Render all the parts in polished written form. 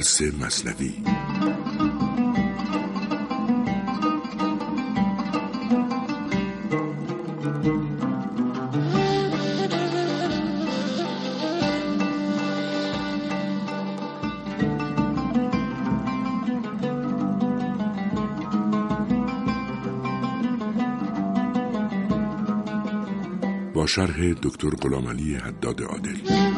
درس مثنوی. با شرح دکتر غلامعلی حداد عادل.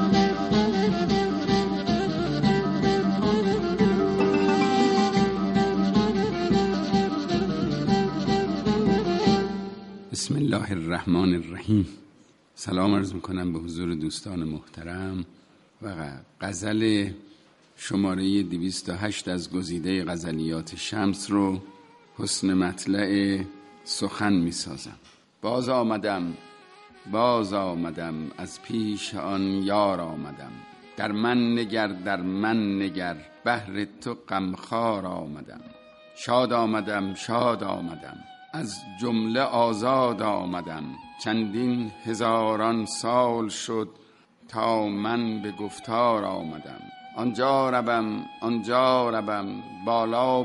بسم الله الرحمن الرحیم. سلام عرض میکنم به حضور دوستان محترم و غزل شماره 208 از گزیده غزلیات شمس رو حسن مطلع سخن میسازم. باز آمدم از پیش آن یار آمدم، در من نگر بهر تو غمخوار آمدم. شاد آمدم از جمله آزاد آمدم، چندین هزاران سال شد تا من به گفتار آمدم. آنجا روم بالا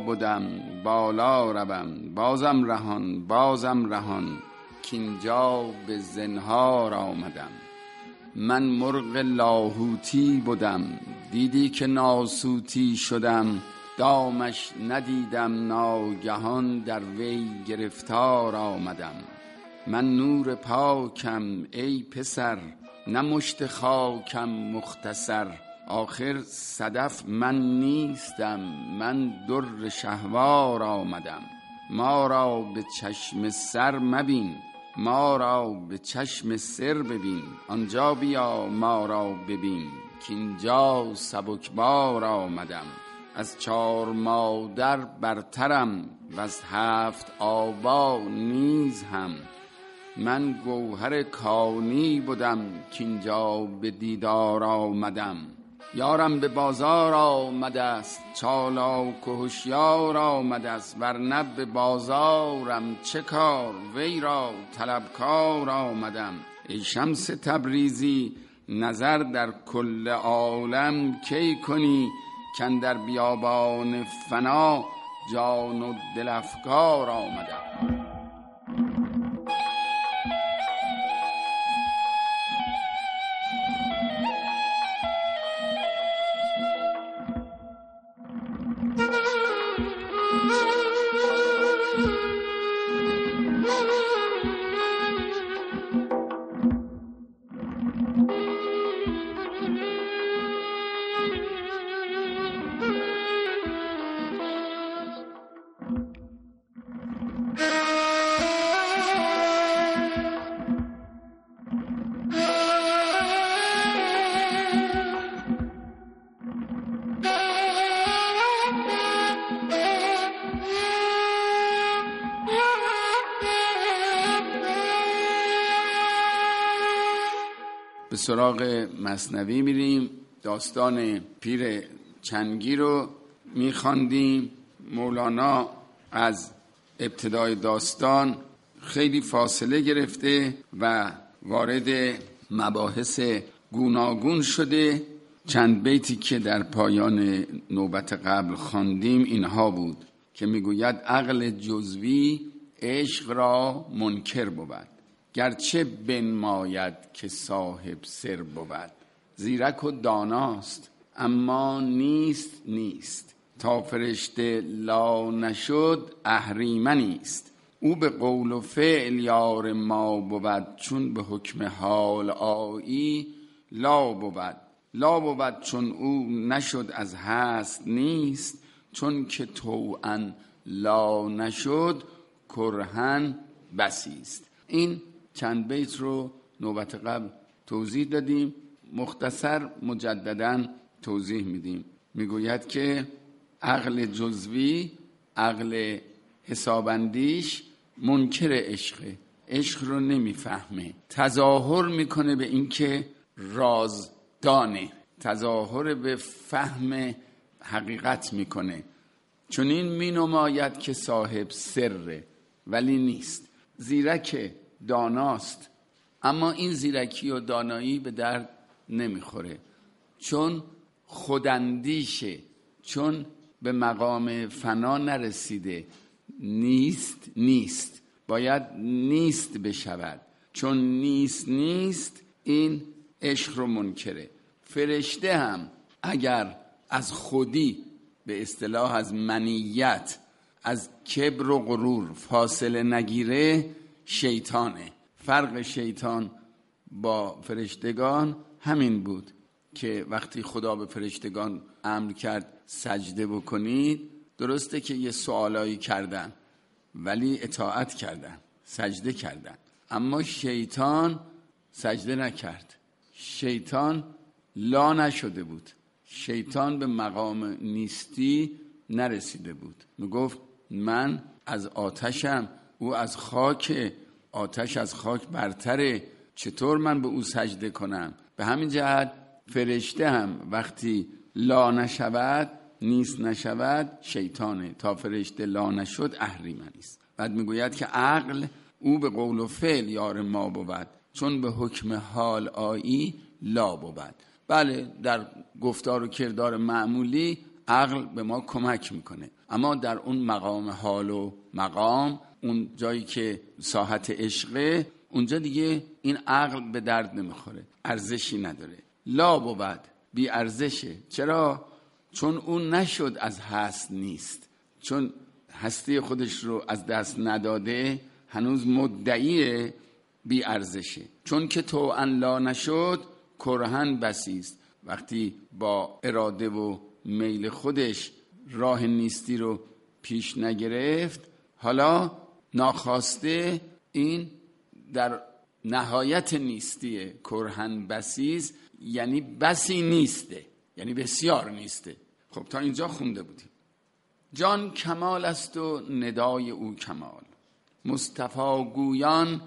روم، بازم رهان کینجا به زنهار آمدم. من مرغ لاهوتی بودم، دیدی که ناسوتی شدم، دامش ندیدم ناگهان در وی گرفتار آمدم. من نور پاکم ای پسر، نه مشت خاکم مختصر، آخر صدف من نیستم، من در شهوار آمدم. ما را به چشم سر مبین، ما را به چشم سر ببین، آنجا بیا ما را ببین کینجا سبکبار آمدم. از 4 مادر برترم و از 7 آبا نیز هم، من گوهر کانی بودم کینجا به دیدار آمدم. یارم به بازار آمده است، چالاک و هوشیار آمده است، ورنه به بازارم چه کار، وی را طلبکار آمدم. ای شمس تبریزی نظر در کل عالم کی کنی، کاندر بیابان فنا جان و دل افکار آمدم. به سراغ مثنوی میریم. داستان پیر چنگی رو میخواندیم. مولانا از ابتدای داستان خیلی فاصله گرفته و وارد مباحث گوناگون شده. چند بیتی که در پایان نوبت قبل خواندیم اینها بود که میگوید عقل جزوی عشق را منکر بود، گرچه بنماید که صاحب سر بود. زیرک و داناست اما نیست، تا فرشته لا نشد اهریمنیست. او به قول و فعل یار ما بود، چون به حکم حال آیی لا بود چون او نشد از هست نیست، چون که توأن لا نشد کرهن بسیست. این چند بیت رو نوبت قبل توضیح دادیم، مختصر مجدداً توضیح میدیم. میگوید که عقل جزوی، عقل حسابندیش منکر عشقه، عشق رو نمیفهمه، تظاهر میکنه به این که رازدانه، تظاهر به فهم حقیقت میکنه، چون این مینماید که صاحب سره ولی نیست. زیرک داناست اما این زیرکی و دانایی به درد نمیخوره، چون خوداندیشه، چون به مقام فنا نرسیده. نیست باید نیست بشود. چون نیست این عشق رو منکره. فرشته هم اگر از خودی، به اصطلاح از منیت، از کبر و غرور فاصله نگیره، شیطانه. فرق شیطان با فرشتگان همین بود که وقتی خدا به فرشتگان امر کرد سجده بکنید، درسته که یه سوالایی کردن ولی اطاعت کردن، سجده کردن، اما شیطان سجده نکرد. شیطان لا نشده بود، شیطان به مقام نیستی نرسیده بود. میگفت من از آتشم، او از خاک، آتش از خاک برتره، چطور من به او سجده کنم؟ به همین جهت فرشته هم وقتی لا نشود، نیست نشود، شیطانه. تا فرشته لا نشد اهریمن است. بعد میگوید که عقل او به قول و فعل یار ما بود، چون به حکم حال آیی لا بود. بله، در گفتار و کردار معمولی عقل به ما کمک میکنه، اما در اون مقام حال و مقام، اون جایی که ساحت عشقه، اونجا دیگه این عقل به درد نمیخوره، ارزشی نداره. لا بود، بی ارزشه. چرا؟ چون اون نشد از هست نیست، چون هستی خودش رو از دست نداده، هنوز مدعی بی ارزشه. چون که تو ان لا نشد کرهن بسیست. وقتی با اراده و میل خودش راه نیستی رو پیش نگرفت، حالا ناخواسته این در نهایت نیستیه. کرهن بسیز یعنی بسی نیسته، یعنی بسیار نیسته. خب تا اینجا خونده بودیم. جان کمال است و ندای او کمال، مصطفی گویان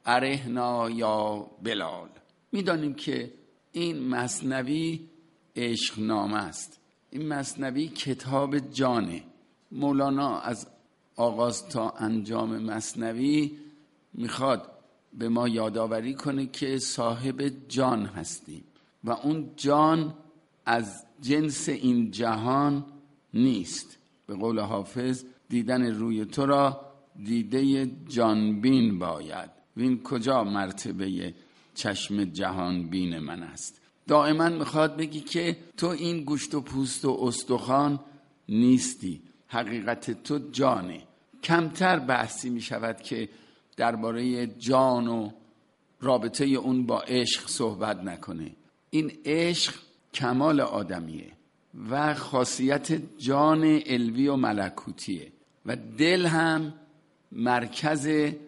ارهنا یا بلال. میدانیم که این مثنوی عشق نامه است. این مثنوی کتاب جانه. مولانا از آغاز تا انجام مثنوی میخواد به ما یادآوری کنه که صاحب جان هستیم و اون جان از جنس این جهان نیست. به قول حافظ دیدن روی تو را دیده جانبین باید، وین کجا مرتبه چشم جهان بین من است. دائما میخواد بگی که تو این گوشت و پوست و استخوان نیستی، حقیقت تو جانه. کمتر بحثی میشود که درباره جان و رابطه اون با عشق صحبت نکنه. این عشق کمال آدمیه و خاصیت جان علوی و ملکوتیه و دل هم مرکز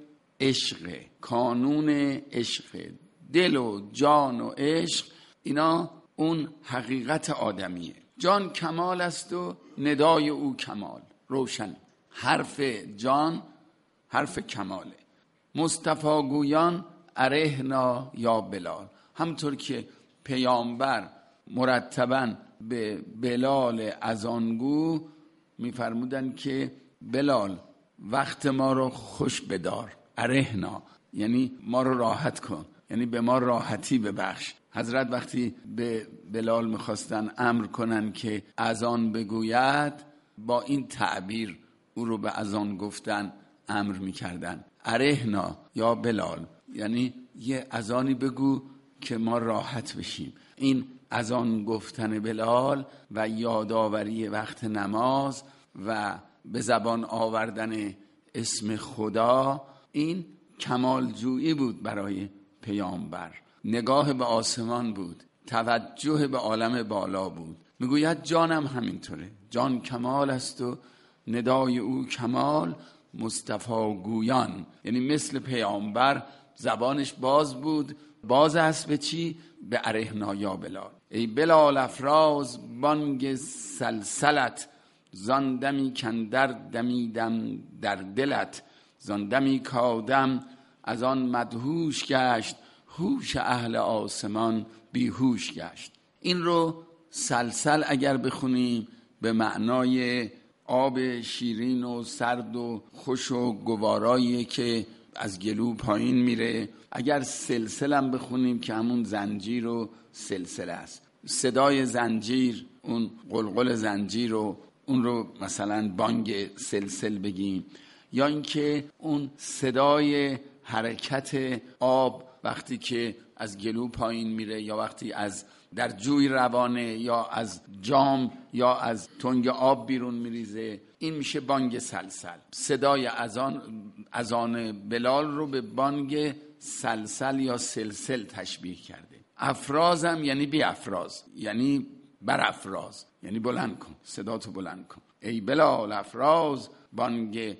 عشق، کانون عشق. دل و جان و عشق اینا اون حقیقت آدمیه. جان کمال است و ندای او کمال. روشن، حرف جان حرف کماله. مصطفی گویان ارهنا یا بلال. همطور که پیامبر مرتباً به بلال اذانگو میفرمودن که بلال وقت ما رو خوش بدار. ارهنا یعنی ما رو راحت کن، یعنی به ما راحتی ببخش. حضرت وقتی به بلال میخواستن امر کنن که اذان بگوید، با این تعبیر او رو به اذان گفتن امر میکردن. ارهنا یا بلال یعنی یه اذانی بگو که ما راحت بشیم. این اذان گفتن بلال و یادآوری وقت نماز و به زبان آوردن اسم خدا، این کمالجویی بود برای پیامبر. نگاه به آسمان بود، توجه به عالم بالا بود. میگوید جانم همینطوره. جان کمال است و ندای او کمال. مصطفی گویان یعنی مثل پیامبر زبانش باز بود. باز است به چی؟ به ارهنا یا بلال. ای بلال افراز بانگ سلسلت، زاندمی کندر دمیدم در دلت، زاندمی کادم از آن مدهوش گشت، هوش اهل آسمان بیهوش گشت. این رو سلسل اگر بخونیم به معنای آب شیرین و سرد و خوش و گوارایی که از گلو پایین میره. اگر سلسل هم بخونیم که همون زنجیر و سلسله است. صدای زنجیر اون قلقل زنجیر رو اون رو مثلا بانگ سلسل بگیم، یا اینکه اون صدای حرکت آب وقتی که از گلو پایین میره، یا وقتی از در جوی روانه، یا از جام یا از تنگ آب بیرون میریزه، این میشه بانگ سلسل. صدای اذان بلال رو به بانگ سلسل یا سلسل تشبیه کرده. افرازم یعنی بی افراز، یعنی برافراز، یعنی بلند کن، صداتو بلند کن. ای بلال افراز بانگ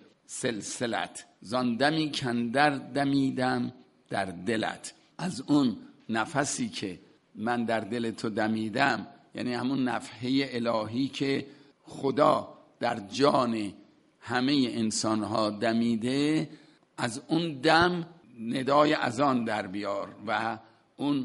سلسلت، زان دمی کاندر دمیدم در دلت. از اون نفسی که من در دل تو دمیدم، یعنی همون نفحه الهی که خدا در جان همه انسانها دمیده، از اون دم ندای اذان در بیار و اون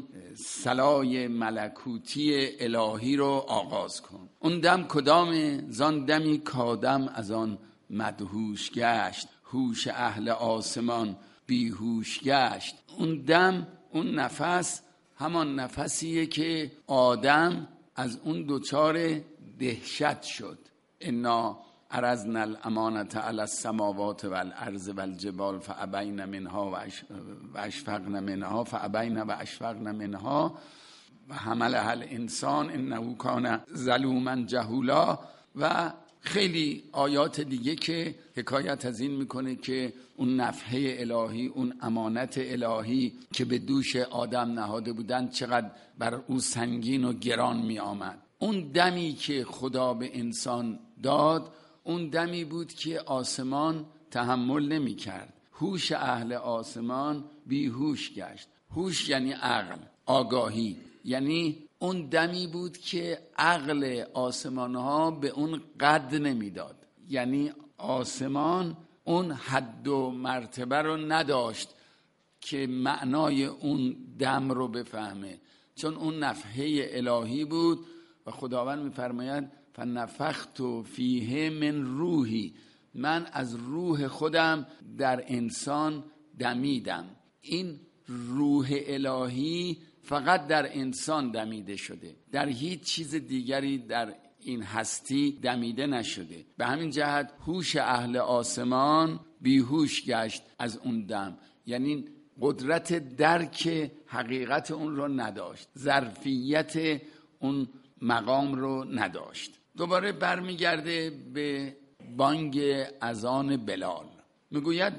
صلای ملکوتی الهی رو آغاز کن. اون دم کدامه؟ زان دمی کادم از آن مدهوش گشت، هوش اهل آسمان بیهوش گشت. اون دم، اون نفس، همان نفسیه که آدم از اون دوچار دهشت شد. انا عرضنا الامانة علی السماوات والارض والجبال فابین منها و اشفقن منها فابین و اشفقن منها و حملها الانسان انه کان ظلوما جهولا، و خیلی آیات دیگه که حکایت از این میکنه که اون نفحه الهی، اون امانت الهی که به دوش آدم نهاده بودن چقدر بر او سنگین و گران می آمد. اون دمی که خدا به انسان داد، اون دمی بود که آسمان تحمل نمی کرد. هوش اهل آسمان بیهوش گشت. هوش یعنی عقل، آگاهی، یعنی اون دمی بود که عقل آسمان ها به اون قد نمیداد. یعنی آسمان اون حد و مرتبه رو نداشت که معنای اون دم رو بفهمه، چون اون نفحه الهی بود و خداوند میفرماید فنفخت فیه من روحی، من از روح خودم در انسان دمیدم. این روح الهی فقط در انسان دمیده شده، در هیچ چیز دیگری در این هستی دمیده نشده. به همین جهت هوش اهل آسمان بیهوش گشت از اون دم، یعنی قدرت درک حقیقت اون رو نداشت، ظرفیت اون مقام رو نداشت. دوباره برمیگرده به بانگ اذان بلال، میگوید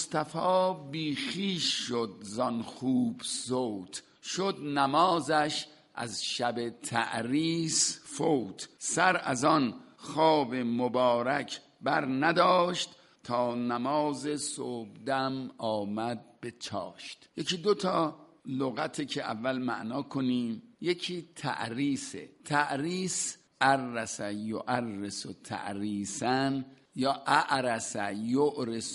مصطفی بیخیش شد زان خوب صوت، شد نمازش از شب تعریس فوت، سر از آن خواب مبارک بر نداشت، تا نماز صبحدم آمد به چاشت. یکی دوتا لغته که اول معنا کنیم. یکی تعریسه. تعریس ارس یعرس تعریسن یا اعرس یعرس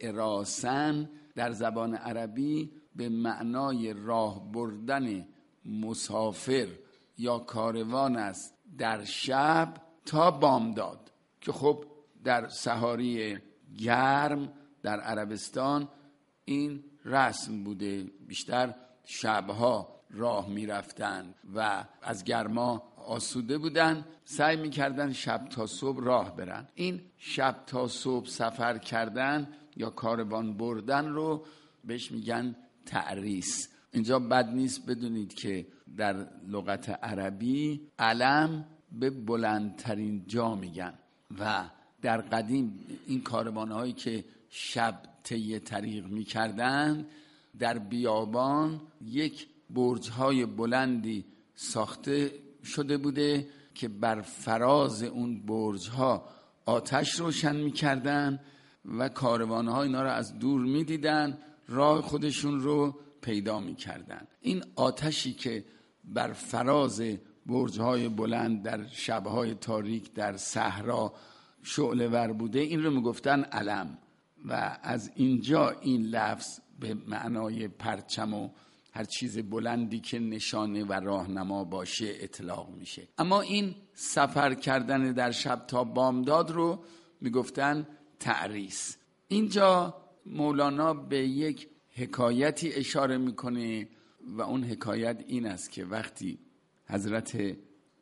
اعراسن در زبان عربی به معنای راه بردن مسافر یا کاروان است در شب تا بامداد، که خب در سحاری گرم در عربستان این رسم بوده، بیشتر شبها راه می رفتن و از گرما آسوده بودن، سعی می کردن شب تا صبح راه برن. این شب تا صبح سفر کردن یا کاروان بردن رو بهش میگن تعریس. اینجا بد نیست بدونید که در لغت عربی علم به بلندترین جا میگن و در قدیم این کاروانهایی که شب طی طریق میکردن در بیابان یک برج‌های بلندی ساخته شده بوده که بر فراز اون برج‌ها آتش روشن میکردن و کاروان‌ها اینا رو از دور میدیدن، راه خودشون رو پیدا میکردن. این آتشی که بر فراز برج‌های بلند در شب‌های تاریک در صحرا شعله ور بوده، این رو میگفتن علم و از اینجا این لفظ به معنای پرچم و هر چیز بلندی که نشانه و راهنما باشه اطلاق میشه. اما این سفر کردن در شب تا بامداد رو میگفتن تعریس. اینجا مولانا به یک حکایتی اشاره میکنه و اون حکایت این است که وقتی حضرت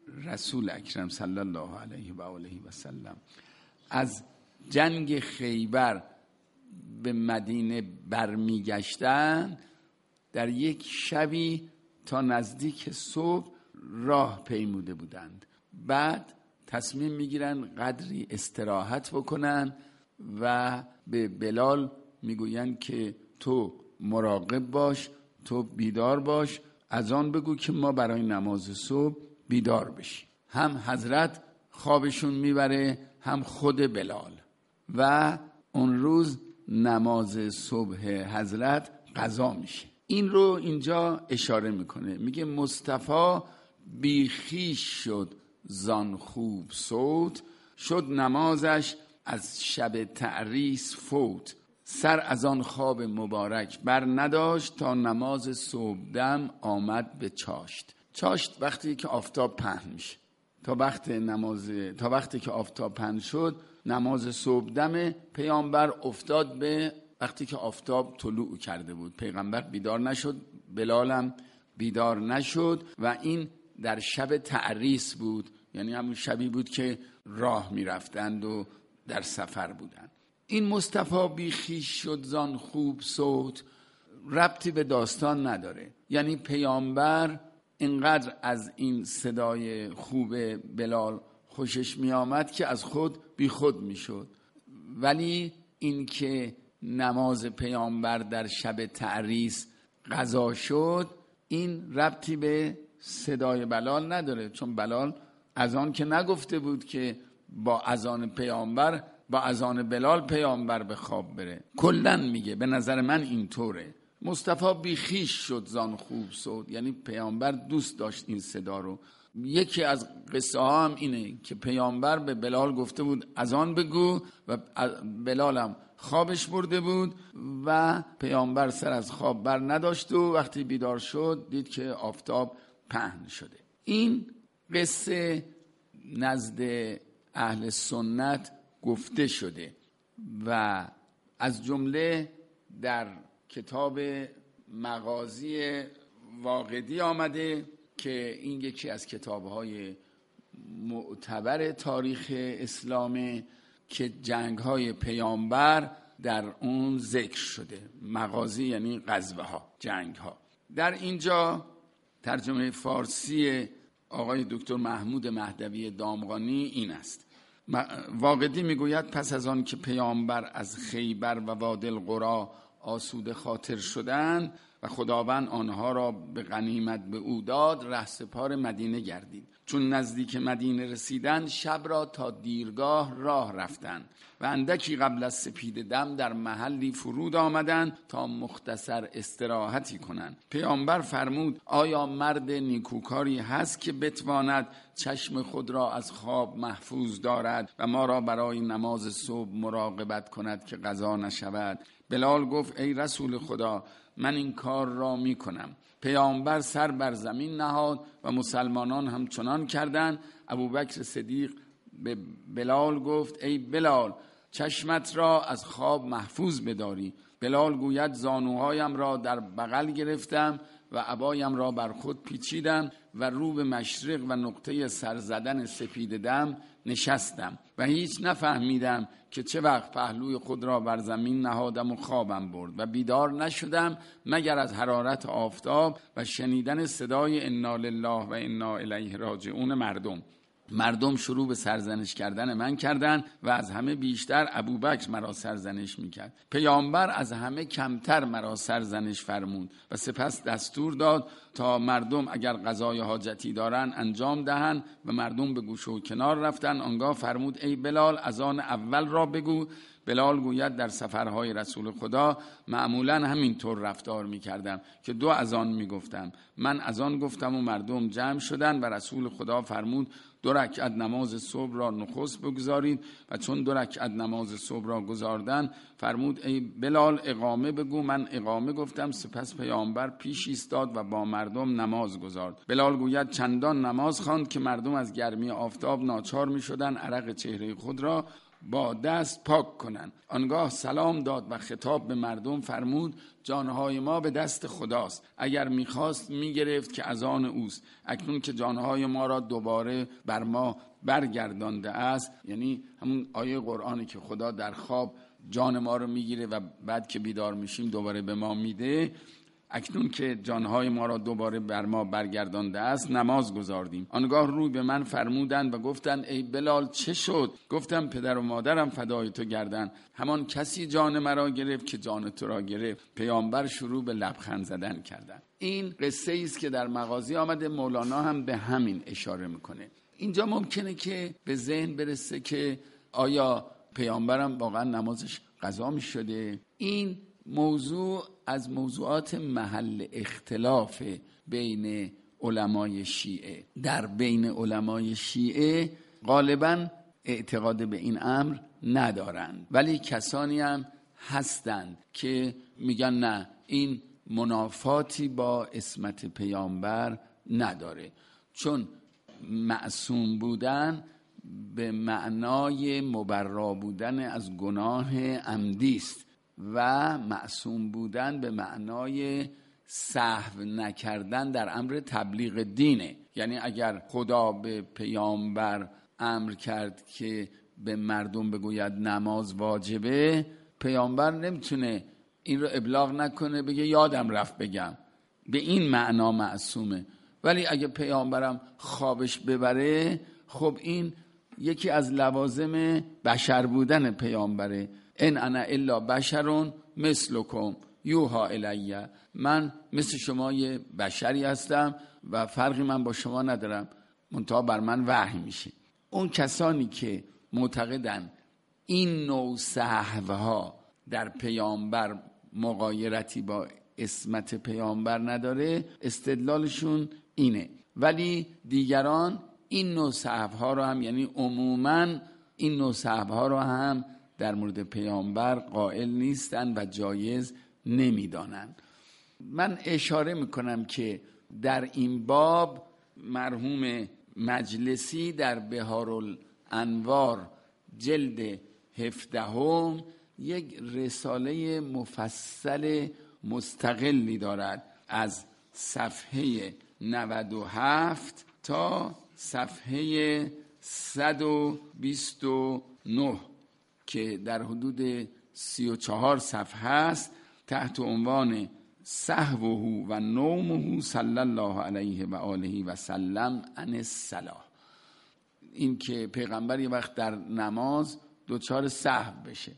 رسول اکرم صلی الله علیه و آله و سلم از جنگ خیبر به مدینه برمیگشتن، در یک شبی تا نزدیک صبح راه پیموده بودند. بعد تصمیم میگیرن قدری استراحت بکنن و به بلال میگوین که تو مراقب باش، تو بیدار باش، اذان بگو که ما برای نماز صبح بیدار بشیم. هم حضرت خوابشون میبره هم خود بلال. و اون روز نماز صبح حضرت قضا میشه. این رو اینجا اشاره میکنه، میگه مصطفی بیخیش شد زان خوب صوت، شد نمازش از شب تعریس فوت. سر از آن خواب مبارک بر نداشت، تا نماز صبحدم آمد به چاشت. چاشت وقتی که آفتاب پهن میشه. تا وقتی که آفتاب پهن شد نماز صبحدم پیامبر افتاد به وقتی که آفتاب طلوع کرده بود. پیغمبر بیدار نشد، بلالم بیدار نشد و این در شب تعریس بود، یعنی همون شبی بود که راه میرفتند و در سفر بودند. این مصطفی بیخیش شد زان خوب صوت ربطی به داستان نداره، یعنی پیامبر اینقدر از این صدای خوب بلال خوشش می آمد که از خود بی خود می شد. ولی این که نماز پیامبر در شب تعریس قضا شد این ربطی به صدای بلال نداره، چون بلال اذان که نگفته بود که با اذان پیامبر با اذان بلال پیامبر به خواب بره. کلن میگه به نظر من اینطوره. مصطفی بیخیش شد زان خوب صوت، یعنی پیامبر دوست داشت این صدا رو. یکی از قصه ها هم اینه که پیامبر به بلال گفته بود اذان بگو و بلالم خوابش برده بود و پیامبر سر از خواب بر نداشت و وقتی بیدار شد دید که آفتاب پهن شده. این قصه نزد اهل سنت گفته شده و از جمله در کتاب مغازی واقدی آمده که این یکی از کتاب‌های معتبر تاریخ اسلامه که جنگ‌های پیامبر در اون ذکر شده. مغازی یعنی غزوه‌ها، جنگ‌ها. در اینجا ترجمه فارسی آقای دکتر محمود مهدوی دامغانی این است: واقدی میگوید پس از آن که پیامبر از خیبر و وادی القری آسوده خاطر شدند و خداوند آنها را به غنیمت به او داد، رهسپار مدینه گردید. چون نزدیک مدینه رسیدند شب را تا دیرگاه راه رفتند و اندکی قبل از سپید دم در محلی فرود آمدند تا مختصر استراحتی کنند. پیامبر فرمود آیا مرد نیکوکاری هست که بتواند چشم خود را از خواب محفوظ دارد و ما را برای نماز صبح مراقبت کند که قضا نشود؟ بلال گفت ای رسول خدا من این کار را می کنم. پیامبر سر بر زمین نهاد و مسلمانان هم چنان کردند. ابوبکر صدیق به بلال گفت ای بلال چشمت را از خواب محفوظ بداری. بلال گوید زانوهایم را در بغل گرفتم و عبایم را بر خود پیچیدم و رو به مشرق و نقطه سر زدن سپید دم نشستم و هیچ نفهمیدم که چه وقت پهلوی خود را بر زمین نهادم و خوابم برد و بیدار نشدم مگر از حرارت آفتاب و شنیدن صدای انا لله و انا الیه راجعون مردم شروع به سرزنش کردن من کردند و از همه بیشتر ابوبکر مرا سرزنش میکرد. پیامبر از همه کمتر مرا سرزنش فرمود و سپس دستور داد تا مردم اگر قضای حاجتی دارن انجام دهند و مردم به گوشه و کنار رفتن. آنگاه فرمود ای بلال اذان اول را بگو. بلال گوید در سفرهای رسول خدا معمولا همینطور رفتار میکردم که دو اذان میگفتم. من اذان گفتم و مردم جمع شدن و رسول خدا فرمود 2 رکعت نماز صبح را نخست بگذارید و چون 2 رکعت نماز صبح را گذاردن فرمود ای بلال اقامه بگو. من اقامه گفتم. سپس پیامبر پیش ایستاد و با مردم نماز گذارد. بلال گوید چندان نماز خواند که مردم از گرمی آفتاب ناچار می شدن عرق چهره خود را با دست پاک کنند. آنگاه سلام داد و خطاب به مردم فرمود جانهای ما به دست خداست، اگر میخواست میگرفت که از آن اوست. اکنون که جانهای ما را دوباره بر ما برگردانده است، یعنی همون آیه قرآنی که خدا در خواب جان ما رو میگیره و بعد که بیدار میشیم دوباره به ما میده، اکنون که جانهای ما را دوباره بر ما برگردانده است نماز گزاردیم. آنگاه روی به من فرمودند و گفتند ای بلال چه شد؟ گفتم پدر و مادرم فدای تو گردند، همان کسی جان مرا گرفت که جان تو را گرفت. پیامبر شروع به لبخند زدن کردند. این قصه ای است که در مغازی آمده، مولانا هم به همین اشاره میکنه. اینجا ممکنه که به ذهن برسه که آیا پیامبرم واقعا نمازش قضا میشده؟ این موضوع از موضوعات محل اختلاف بین علمای شیعه. در بین علمای شیعه غالباً اعتقاد به این امر ندارند، ولی کسانی هم هستند که میگن نه، این منافاتی با عصمت پیامبر نداره، چون معصوم بودن به معنای مبرا بودن از گناه عمدی است و معصوم بودن به معنای سهو نکردن در امر تبلیغ دینه. یعنی اگر خدا به پیامبر امر کرد که به مردم بگوید نماز واجبه، پیامبر نمیتونه این رو ابلاغ نکنه بگه یادم رفت بگم، به این معنا معصومه. ولی اگه پیامبرم خوابش ببره، خب این یکی از لوازم بشر بودن پیامبره. ان انا الا بشر مثلکم یوحی الی، من مثل شما یه بشری هستم و فرقی من با شما ندارم، منتها بر من وحی میشه. اون کسانی که معتقدن این نوع سهوها در پیامبر مغایرتی با عصمت پیامبر نداره، استدلالشون اینه. ولی دیگران این نوع سهوها رو هم، یعنی عموماً این نوع سهوها رو هم در مورد پیامبر قائل نیستن و جایز نمیدانن. من اشاره میکنم که در این باب مرحوم مجلسی در بهارالانوار جلد 17 یک رساله مفصل مستقلی دارد از صفحه 97 تا صفحه 129 که در حدود 34 صفحه است، تحت عنوان سهوه و نومه صلی الله علیه و آله و سلم عن الصلاة. این که پیغمبر یه وقت در نماز دچار سهو بشه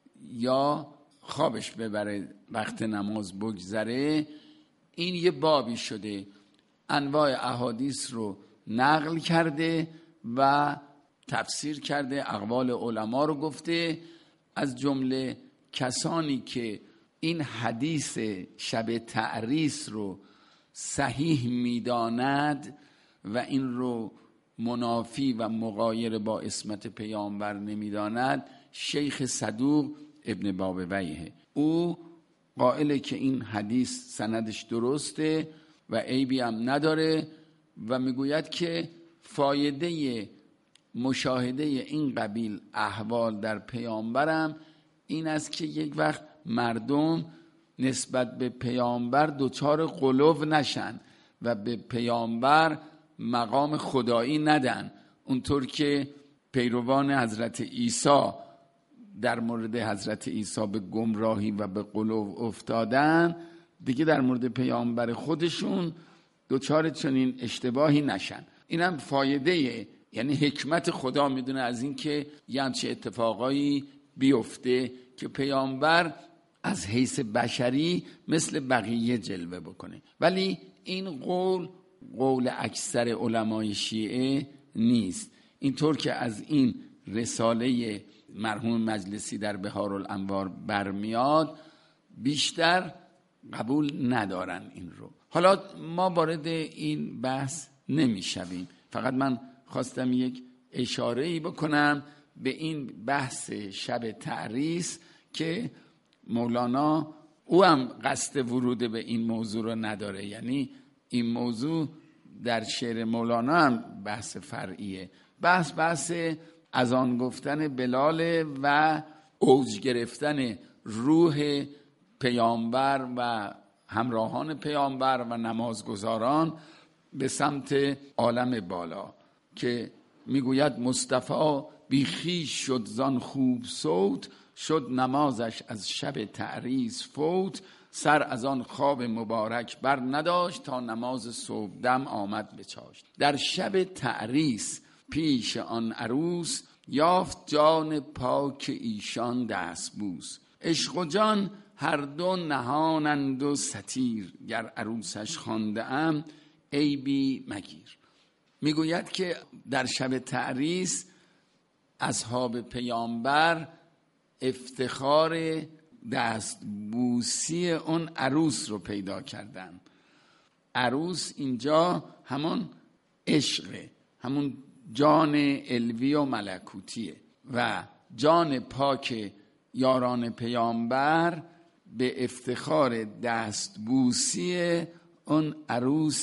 یا خوابش ببره وقت نماز بگذره، این یه بابی شده، انواع احادیث رو نقل کرده و تفسیر کرده، اقوال علما رو گفته. از جمله کسانی که این حدیث شب تعریس رو صحیح میداند و این رو منافی و مغایر با عصمت پیامبر نمیداند، شیخ صدوق ابن بابویه. او قائله که این حدیث سندش درسته و عیبی هم نداره و میگوید که فایده مشاهده این قبیل احوال در پیامبرم این است که یک وقت مردم نسبت به پیامبر دچار غلو نشن و به پیامبر مقام خدایی ندن، اونطور که پیروان حضرت عیسی در مورد حضرت عیسی به گمراهی و به غلو افتادن، دیگه در مورد پیامبر خودشون دچار چنین اشتباهی نشن. اینم فایده، یعنی حکمت خدا میدونه از این که یه همچه اتفاقایی بیفته که پیامبر از حیث بشری مثل بقیه جلوه بکنه. ولی این قول اکثر علمای شیعه نیست، اینطور که از این رساله مرحوم مجلسی در بهارالانوار برمیاد بیشتر قبول ندارن این رو. حالا ما وارد این بحث نمیشویم، فقط من خواستم یک اشاره‌ای بکنم به این بحث شب تعریس که مولانا او هم قصد ورود به این موضوع رو نداره. یعنی این موضوع در شعر مولانا هم بحث فرعیه، بحث از آن گفتن بلال و اوج گرفتن روح پیامبر و همراهان پیامبر و نمازگزاران به سمت عالم بالا که میگوید مصطفی بی خویش شد زان خوب صوت، شد نمازش از شب تعریس فوت، سر از آن خواب مبارک بر نداشت، تا نماز صبحدم آمد به چاشت. در شب تعریس پیش آن عروس، یافت جان پاک ایشان دستبوس. عشق و جان هر دو نهانند و ستیر، گر عروسش خوانده ام عیبی مگیر. میگوید که در شب تعریس اصحاب پیامبر افتخار دستبوسی اون عروس رو پیدا کردن. عروس اینجا همون عشقه، همون جان علوی و ملکوتیه و جان پاک یاران پیامبر به افتخار دستبوسی اون عروس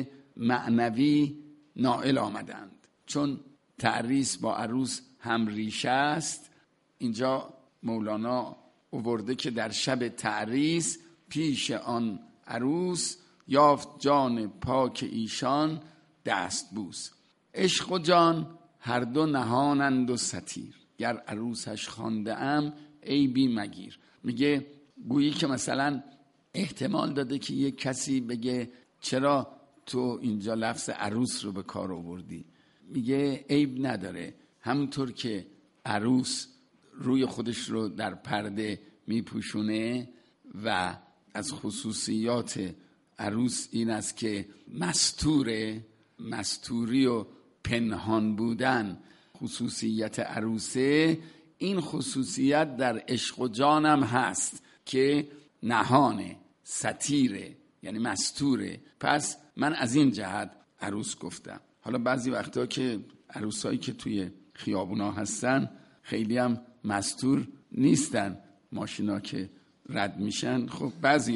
معنوی نائل آمدند. چون تعریس با عروس هم ریشه است، اینجا مولانا آورده که در شب تعریس پیش آن عروس، یافت جان پاک ایشان دستبوس. عشق و جان هر دو نهانند و ستیر، گر عروسش خوانده ام عیبی مگیر. میگه گویی که مثلا احتمال داده که یک کسی بگه چرا تو اینجا لفظ عروس رو به کار آوردی؟ میگه عیب نداره، همونطور که عروس روی خودش رو در پرده میپوشونه و از خصوصیات عروس این است که مستوره، مستوری و پنهان بودن خصوصیت عروسه، این خصوصیت در عشق و جانم هست که نهانه، ستیره، یعنی مستوره. پس من از این جهت عروس گفتم. حالا بعضی وقتا که عروسایی که توی خیابونا هستن خیلی هم مستور نیستن، ماشینا که رد میشن، خب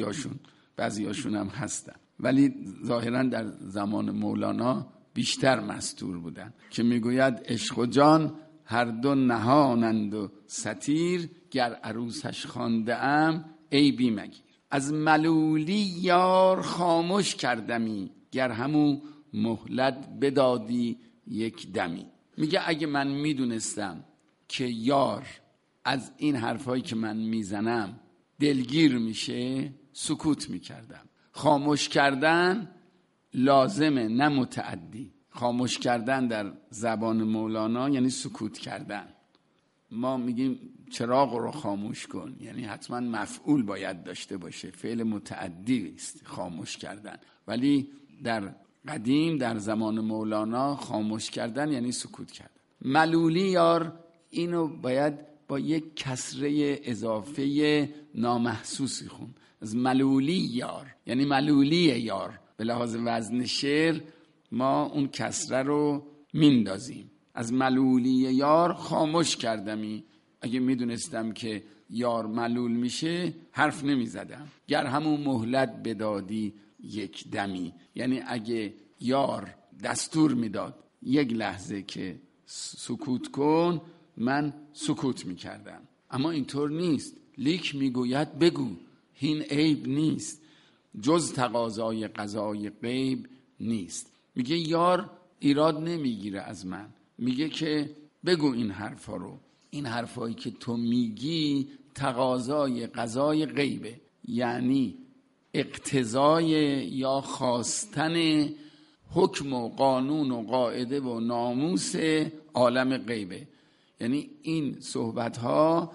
بعضی هاشون هم هستن، ولی ظاهرا در زمان مولانا بیشتر مستور بودن که میگوید عشق و جان هر دو نهانند و ستیر، گر عروسش خوانده ام عیبی مگیر. از ملولی یار خاموش کردمی، گر همو مهلت بدادی یک دمی. میگه اگه من میدونستم که یار از این حرفایی که من میزنم دلگیر میشه سکوت میکردم. خاموش کردن لازمه نه متعدی. خاموش کردن در زبان مولانا یعنی سکوت کردن. ما میگیم چراغ رو خاموش کن، یعنی حتما مفعول باید داشته باشه، فعل متعدی است خاموش کردن. ولی در قدیم در زمان مولانا خاموش کردن یعنی سکوت کردن. ملولی یار اینو باید با یک کسره اضافه نامحسوسی خون. از ملولی یار یعنی ملولی یار. به لحاظ وزن شعر ما اون کسره رو میندازیم. از ملولی یار خاموش کردمی. اگه میدونستم که یار ملول میشه حرف نمیزدم. گر همون مهلت بدادی یک دمی، یعنی اگه یار دستور میداد یک لحظه که سکوت کن من سکوت میکردم. اما اینطور نیست. لیک میگوید بگو هین عیب نیست، جز تقاضای قضای غیب نیست. میگه یار ایراد نمیگیره از من، میگه که بگو این حرفا رو. این حرفایی که تو میگی تقاضای قضای غیبه، یعنی اقتضای یا خواستن حکم و قانون و قاعده و ناموس عالم غیبه. یعنی این صحبت‌ها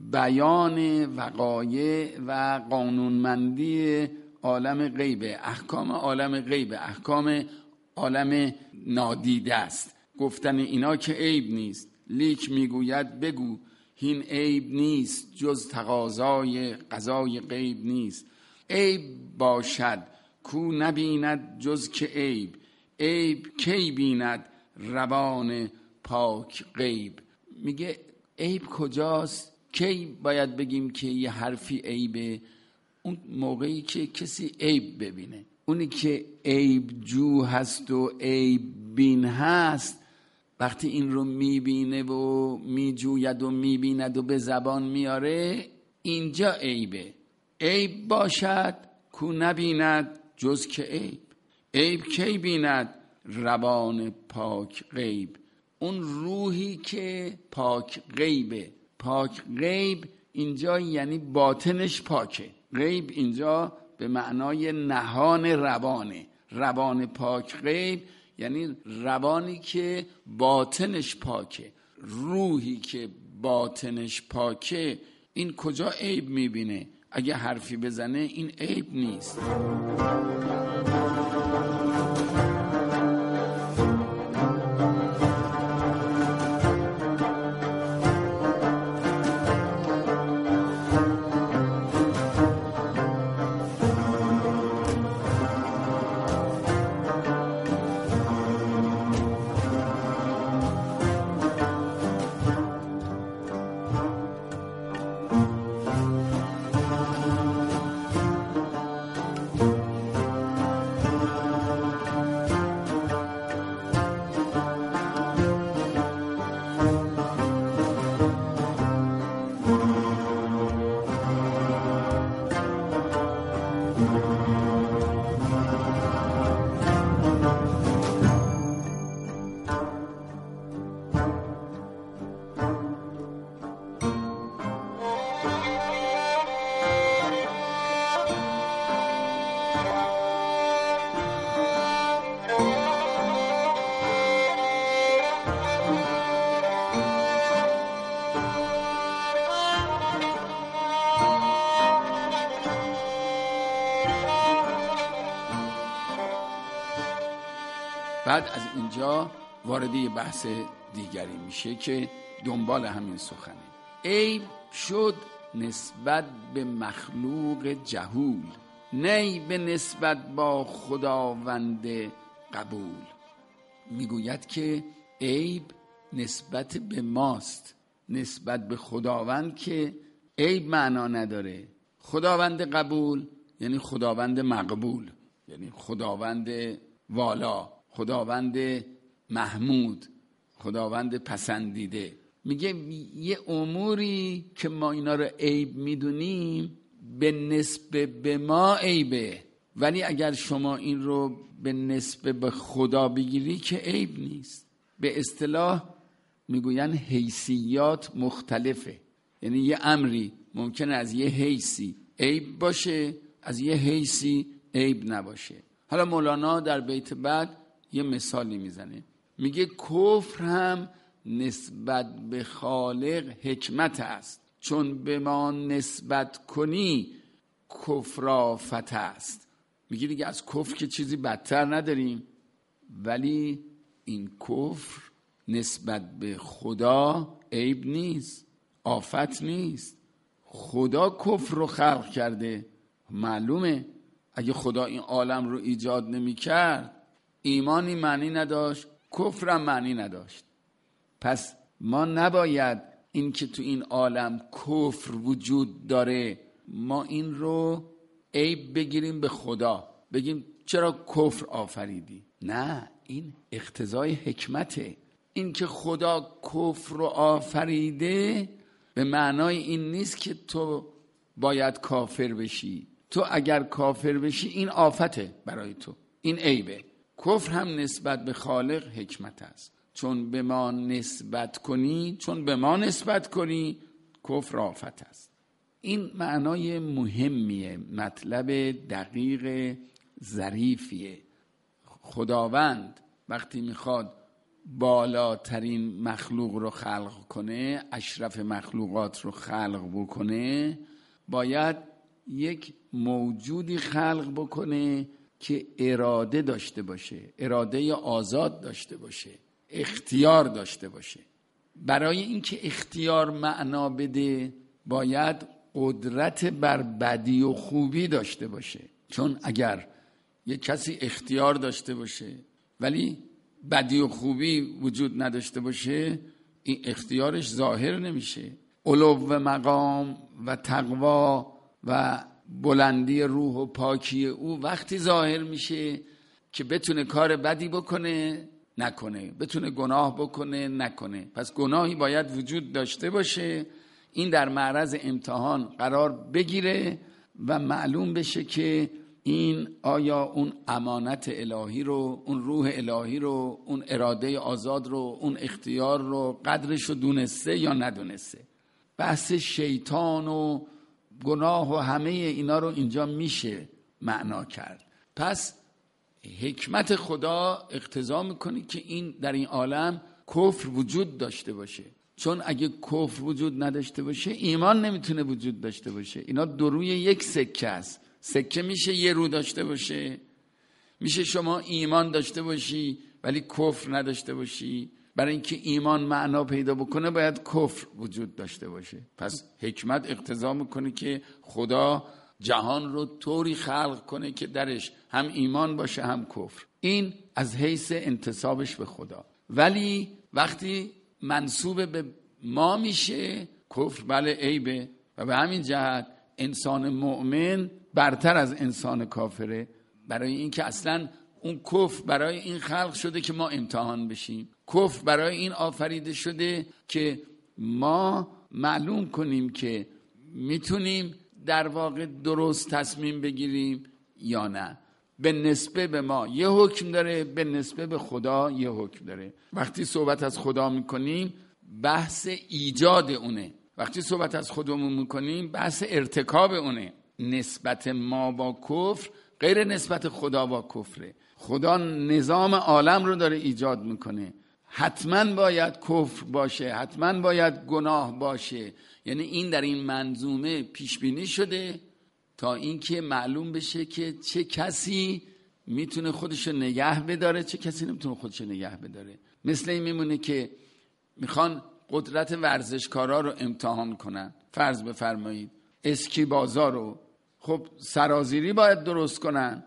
بیان وقایع و قانونمندی عالم غیبه، احکام عالم غیبه، احکام عالم نادیده است. گفتن اینا که عیب نیست. لیک میگوید بگو هین عیب نیست، جز تقاضای قضای غیب نیست. عیب باشد کو نبیند جز که عیب، عیب کی بیند روان پاک غیب. میگه عیب کجاست؟ کی باید بگیم که یه حرفی عیبه؟ اون موقعی که کسی عیب ببینه. اونی که عیب جو هست و عیب بین هست وقتی این رو میبینه و میجوید و میبیند و به زبان میاره، اینجا عیبه. عیب باشد کو نبیند جز که عیب. عیب کی بیند؟ روان پاک غیب. اون روحی که پاک غیبه. پاک غیب اینجا یعنی باطنش پاکه. غیب اینجا به معنای نهان روانه. روان پاک غیب یعنی روانی که باطنش پاکه. روحی که باطنش پاکه این کجا عیب میبینه؟ اگه حرفی بزنه این عیب نیست. بعد از اینجا وارد یه بحث دیگری میشه که دنبال همین سخنه. عیب شد نسبت به مخلوق جهول، نی به نسبت با خداوند قبول. میگوید که عیب نسبت به ماست، نسبت به خداوند که عیب معنا نداره. خداوند قبول یعنی خداوند مقبول، یعنی خداوند والا، خداوند محمود، خداوند پسندیده. میگه یه اموری که ما اینا رو عیب میدونیم به نسبت به ما عیبه، ولی اگر شما این رو به نسبت به خدا بگیری که عیب نیست. به اصطلاح میگوین حیثیات مختلفه، یعنی یه امری ممکنه از یه حیثی عیب باشه، از یه حیثی عیب نباشه. حالا مولانا در بیت بعد یه مثالی میزنه، میگه کفر هم نسبت به خالق حکمت است، چون به ما نسبت کنی کفر آفت است. میگه دیگه از کفر که چیزی بدتر نداریم، ولی این کفر نسبت به خدا عیب نیست، آفت نیست. خدا کفر رو خلق کرده. معلومه اگه خدا این عالم رو ایجاد نمی کرد ایمانی معنی نداشت، کفرم معنی نداشت. پس ما نباید این که تو این عالم کفر وجود داره ما این رو عیب بگیریم به خدا، بگیم چرا کفر آفریدی. نه، این اقتضای حکمته. این که خدا کفر رو آفریده به معنای این نیست که تو باید کافر بشی. تو اگر کافر بشی این آفته برای تو، این عیبه. کفر هم نسبت به خالق حکمت است، چون به ما نسبت کنی، چون به ما نسبت کنی کفر آفت است. این معنای مهمیه، مطلب دقیق ظریفیه. خداوند وقتی میخواد بالاترین مخلوق رو خلق کنه، اشرف مخلوقات رو خلق بکنه، باید یک موجودی خلق بکنه که اراده داشته باشه، اراده آزاد داشته باشه، اختیار داشته باشه. برای اینکه اختیار معنا بده باید قدرت بر بدی و خوبی داشته باشه. چون اگر یک کسی اختیار داشته باشه ولی بدی و خوبی وجود نداشته باشه این اختیارش ظاهر نمیشه. علو و مقام و تقوا و بلندی روح و پاکی او وقتی ظاهر میشه که بتونه کار بدی بکنه نکنه، بتونه گناه بکنه نکنه. پس گناهی باید وجود داشته باشه، این در معرض امتحان قرار بگیره و معلوم بشه که این آیا اون امانت الهی رو، اون روح الهی رو، اون اراده آزاد رو، اون اختیار رو، قدرش رو دونسته یا ندونسته. بحث شیطان و گناه و همه اینا رو اینجا میشه معنا کرد. پس حکمت خدا اقتضا میکنه که این در این عالم کفر وجود داشته باشه، چون اگه کفر وجود نداشته باشه ایمان نمیتونه وجود داشته باشه. اینا دو روی یک سکه است. سکه میشه یه رو داشته باشه، میشه شما ایمان داشته باشی ولی کفر نداشته باشی. برای اینکه ایمان معنا پیدا بکنه باید کفر وجود داشته باشه. پس حکمت اقتضا میکنه که خدا جهان رو طوری خلق کنه که درش هم ایمان باشه هم کفر. این از حیث انتسابش به خدا. ولی وقتی منسوب به ما میشه کفر بله عیبه، و به همین جهت انسان مؤمن برتر از انسان کافره، برای اینکه اصلا اون کفر برای این خلق شده که ما امتحان بشیم. کفر برای این آفریده شده که ما معلوم کنیم که میتونیم در واقع درست تصمیم بگیریم یا نه. به نسبه به ما یه حکم داره، به نسبه به خدا یه حکم داره. وقتی صحبت از خدا میکنیم بحث ایجاد اونه، وقتی صحبت از خودمون میکنیم بحث ارتکاب اونه. نسبت ما با کفر غیر نسبت خدا با کفره. خدا نظام عالم رو داره ایجاد میکنه، حتما باید کفر باشه، حتما باید گناه باشه. یعنی این در این منظومه پیش بینی شده تا اینکه معلوم بشه که چه کسی میتونه خودشو نگه بداره، چه کسی نمیتونه خودشو نگه بداره. مثل این میمونه که میخوان قدرت ورزشکارا رو امتحان کنن. فرض بفرمایید اسکی بازار رو، خب سرازیری باید درست کنن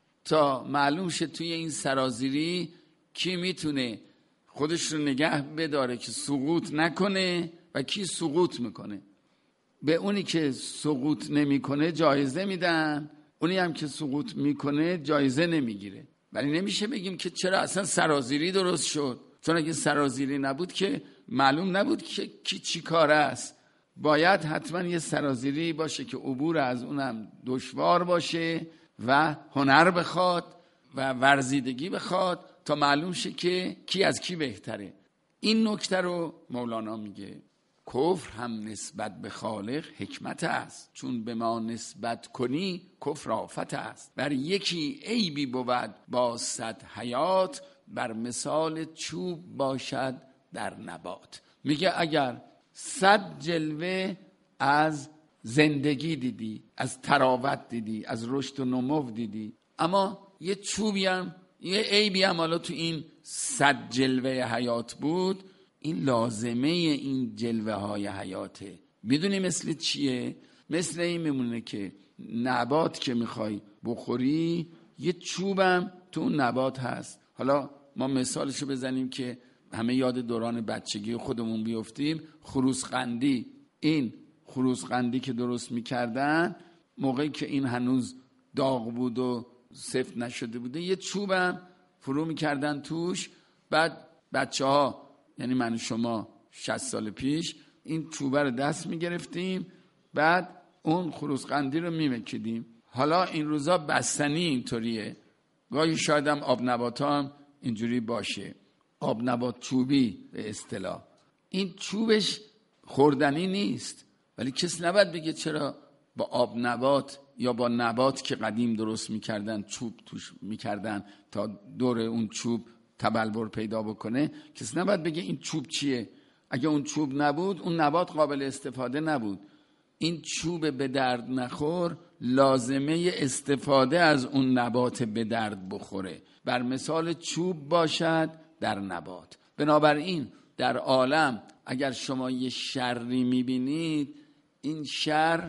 تا معلوم شه توی این سرازیری کی میتونه خودش رو نگه بداره که سقوط نکنه و کی سقوط میکنه. به اونی که سقوط نمیکنه جایزه میدن، اونی هم که سقوط میکنه جایزه نمیگیره. ولی نمیشه بگیم که چرا اصلا سرازیری درست شد، چون اگه سرازیری نبود که معلوم نبود که کی چی کار است. باید حتما یه سرازیری باشه که عبور از اونم دشوار باشه و هنر بخواد و ورزیدگی بخواد تا معلوم شه که کی از کی بهتره. این نکته رو مولانا میگه کفر هم نسبت به خالق حکمت است، چون به ما نسبت کنی کفر آفت است. بر یکی عیبی بود با 100 حیات، بر مثال چوب باشد در نبات. میگه اگر 100 جلوه از زندگی دیدی، از تراوت دیدی، از رشد و نمو دیدی، اما یه چوبی هم یه عیبی هم حالا تو این 100 جلوه حیات بود، این لازمه این جلوه های حیاته. میدونی مثل چیه؟ مثل این میمونه که نبات که میخوای بخوری یه چوبم تو اون نبات هست. حالا ما مثالشو بزنیم که همه یاد دوران بچگی خودمون بیفتیم. خروسقندی، این خروسقندی که درست میکردن موقعی که این هنوز داغ بود و سفت نشده بوده یه چوبم فرو میکردن توش، بعد بچه ها یعنی من و شما 60 سال پیش این چوبه رو دست میگرفتیم، بعد اون خروسقندی رو میمکیدیم. حالا این روزا بستنی اینطوریه، گاهی شاید هم آب نبات هم اینجوری باشه، آب نبات چوبی به اصطلاح. این چوبش خوردنی نیست، ولی کسی نباید بگه چرا با آب نبات یا با نبات که قدیم درست میکردن چوب توش میکردن تا دور اون چوب تبلور پیدا بکنه، کسی نباید بگه این چوب چیه. اگه اون چوب نبود اون نبات قابل استفاده نبود. این چوب به درد نخور لازمه استفاده از اون نبات به درد بخوره، بر مثال چوب باشد در نبات. بنابراین در عالم اگر شما یه شری میبینید، این شر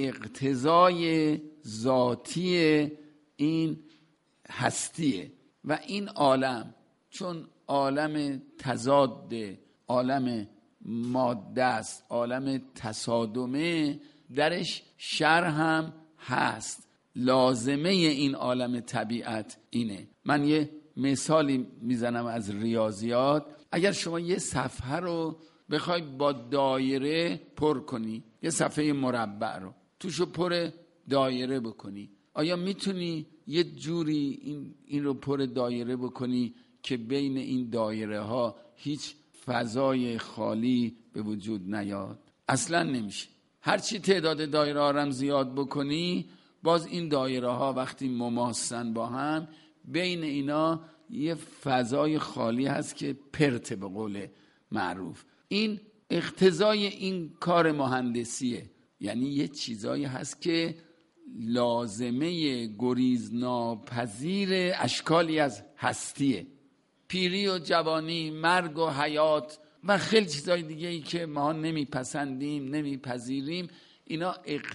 اقتضای ذاتی این هستیه. و این عالم چون عالم تضاد، عالم ماده است، عالم تصادمه، درش شر هم هست. لازمه این عالم طبیعت اینه. من یه مثالی میزنم از ریاضیات. اگر شما یه صفحه رو بخوای با دایره پر کنی، یه صفحه مربع رو توشو پر دایره بکنی، آیا میتونی یه جوری این رو پر دایره بکنی که بین این دایره ها هیچ فضای خالی به وجود نیاد؟ اصلا نمیشه. هرچی تعداد دایره ها رو زیاد بکنی، باز این دایره ها وقتی مماسن با هم، بین اینا یه فضای خالی هست که پرته به قول معروف. این اقتضای این کار مهندسیه. یعنی یه چیزایی هست که لازمه گریزناپذیر اشکالی از هستیه. پیری و جوانی، مرگ و حیات و خیلی چیزای دیگه ای که ما نمیپسندیم، نمیپذیریم، اینا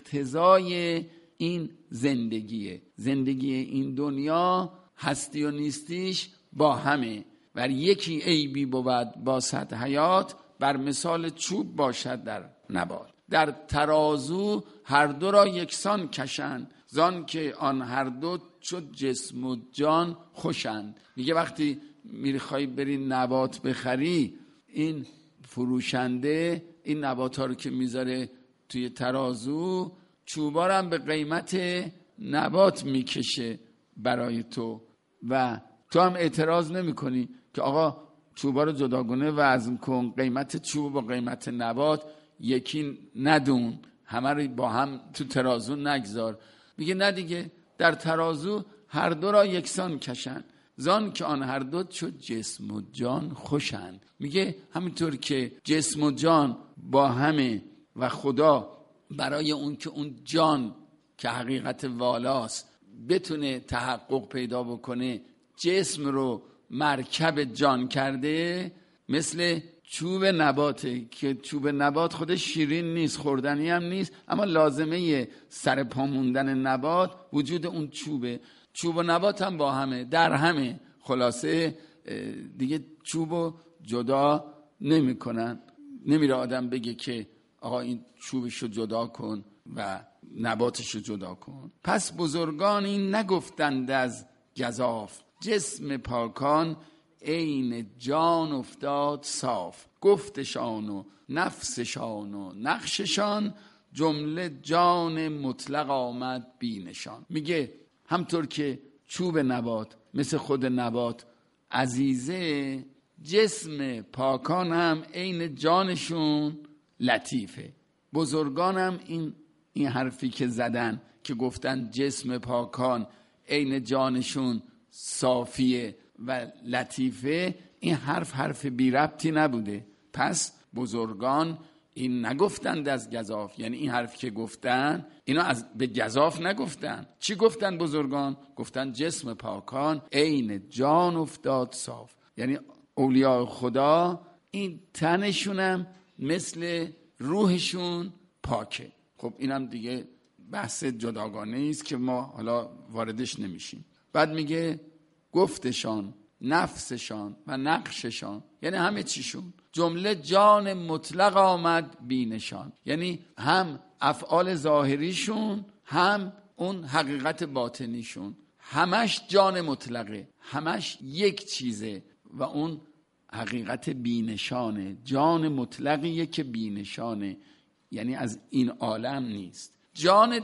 اقتضای این زندگیه. زندگی این دنیا هستی و نیستیش با همه. و یکی عیبی بود با صد حیات، بر مثال چوب باشد در نبات. در ترازو هر دو را یکسان کشند، زان که آن هر دو چو جسم و جان خوشند. میگه وقتی میخوای بری نبات بخری، این فروشنده این نبات ها رو که میذاره توی ترازو، چوبا رو هم به قیمت نبات میکشه برای تو و تو هم اعتراض نمی کنی که آقا چوبا رو جداگونه وزن کن، قیمت چوب با قیمت نبات یکی ندون، همه رو با هم تو ترازو نگذار. میگه نه دیگه، در ترازو هر دو را یکسان کشن، زان که آن هر دو چو جسم و جان خوشند. میگه همینطور که جسم و جان با همه و خدا برای اون که اون جان که حقیقت والاست بتونه تحقق پیدا بکنه، جسم رو مرکب جان کرده، مثل چوب نباته که چوب نبات خودش شیرین نیست، خوردنی هم نیست، اما لازمه سر پا موندن نبات وجود اون چوبه. چوب و نبات هم با همه، در همه. خلاصه دیگه چوبو جدا نمی کنن. نمیره آدم بگه که آقا این چوبشو جدا کن و نباتشو جدا کن. پس بزرگان این نگفتند از گزاف، جسم پاکان عین جان افتاد صاف. گفتشان و نفسشان و نقششان، جمله جان مطلق آمد بینشان. میگه همطور که چوب نبات مثل خود نبات عزیزه، جسم پاکان هم عین جانشون لطیفه. بزرگان هم این حرفی که زدن که گفتن جسم پاکان عین جانشون صافیه و لطیفه، این حرف بی ربطی نبوده. پس بزرگان این نگفتند از گزاف، یعنی این حرف که گفتن اینا به گزاف نگفتن. چی گفتن بزرگان؟ گفتن جسم پاکان عین جان افتاد صاف، یعنی اولیاء خدا این تنشونم مثل روحشون پاکه. خب اینم دیگه بحث جداگانه است که ما حالا واردش نمیشیم. بعد میگه گفتشان، نفسشان و نقششان، یعنی همه چیشون، جمله جان مطلق آمد بینشان، یعنی هم افعال ظاهریشون هم اون حقیقت باطنیشون، همش جان مطلقه، همش یک چیزه و اون حقیقت بینشانه. جان مطلقیه که بینشانه، یعنی از این عالم نیست. جان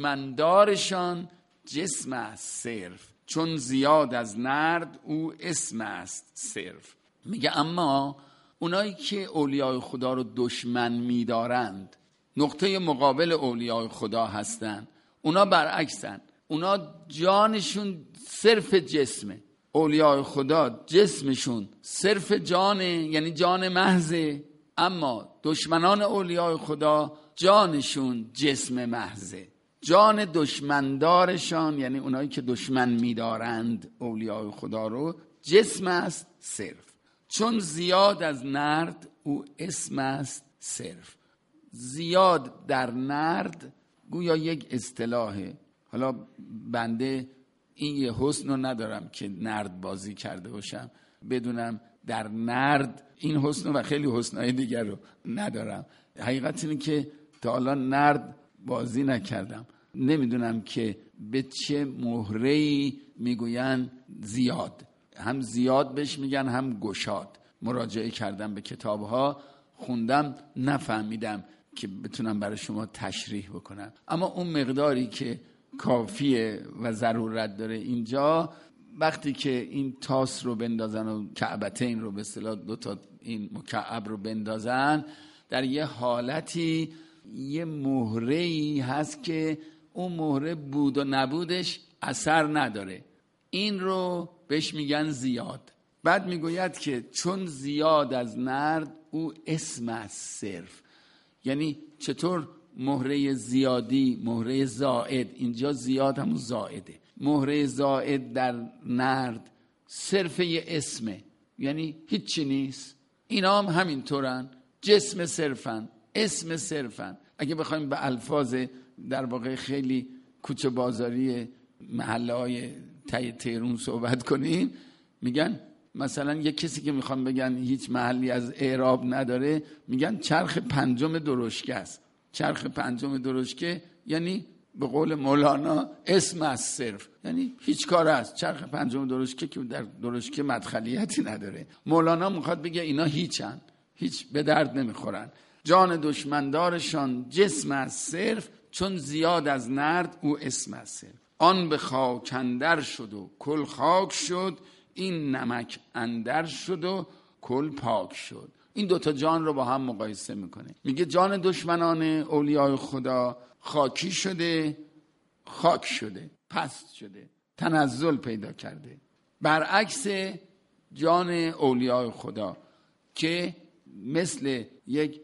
دشمندارشان جسم است صرف، چون زیاد از نرد او اسم است صرف. میگه اما اونایی که اولیاء خدا رو دشمن می‌دارند، نقطه مقابل اولیاء خدا هستن، اونا برعکسن. اونا جانشون صرف جسمه. اولیاء خدا جسمشون صرف جانه، یعنی جان محضه، اما دشمنان اولیاء خدا جانشون جسم محضه. جان دشمندارشان، یعنی اونایی که دشمن می‌دارند اولیاء خدا رو، جسم است صرف، چون زیاد از نرد او اسم است صرف. زیاد در نرد گویا یک اصطلاحه. حالا بنده این یه حسن رو ندارم که نرد بازی کرده باشم بدونم در نرد این حسن و خیلی حسنهای دیگر رو ندارم. حقیقت اینه که تا حالا نرد بازی نکردم، نمیدونم که به چه مهره‌ای میگوین زیاد. هم زیاد بهش میگن هم گشاد. مراجعه کردم به کتابها، خوندم، نفهمیدم که بتونم برای شما تشریح بکنم. اما اون مقداری که کافیه و ضرورت داره اینجا، وقتی که این تاس رو بندازن و کعبتین رو به اصطلاح 2 تا این مکعب رو بندازن، در یه حالتی یه مهره‌ای هست که اون مهره بود و نبودش اثر نداره. این رو بهش میگن زیاد. بعد میگوید که چون زیاد از نرد او اسم از صرف. یعنی چطور مهره زیادی، مهره زائد، اینجا زیاد همون زائده، مهره زائد در نرد صرف یه اسمه، یعنی هیچی نیست. اینا هم همینطورن، جسم صرفن، اسم صرفن. اگه بخوایم به الفاظ در واقع خیلی کوچه بازاری محله های تهران صحبت کنیم، میگن مثلا یک کسی که میخوام بگن هیچ محلی از اعراب نداره، میگن چرخ پنجم درشکه است. چرخ پنجم درشکه یعنی به قول مولانا اسم از صرف، یعنی هیچ کار است. چرخ پنجم درشکه که در درشکه مدخلیتی نداره. مولانا میخواد بگه اینا هیچن، هیچ به درد نمیخورن. جان دشمندارشان جسم از صرف، چون زیاد از نرد او اسم از صرف. آن به خاک اندر شد و کل خاک شد، این نمک اندر شد و کل پاک شد. این 2 تا جان رو با هم مقایسه میکنه. میگه جان دشمنان اولیای خدا خاکی شده، خاک شده، پست شده، تنزل پیدا کرده. برعکس جان اولیای خدا که مثل یک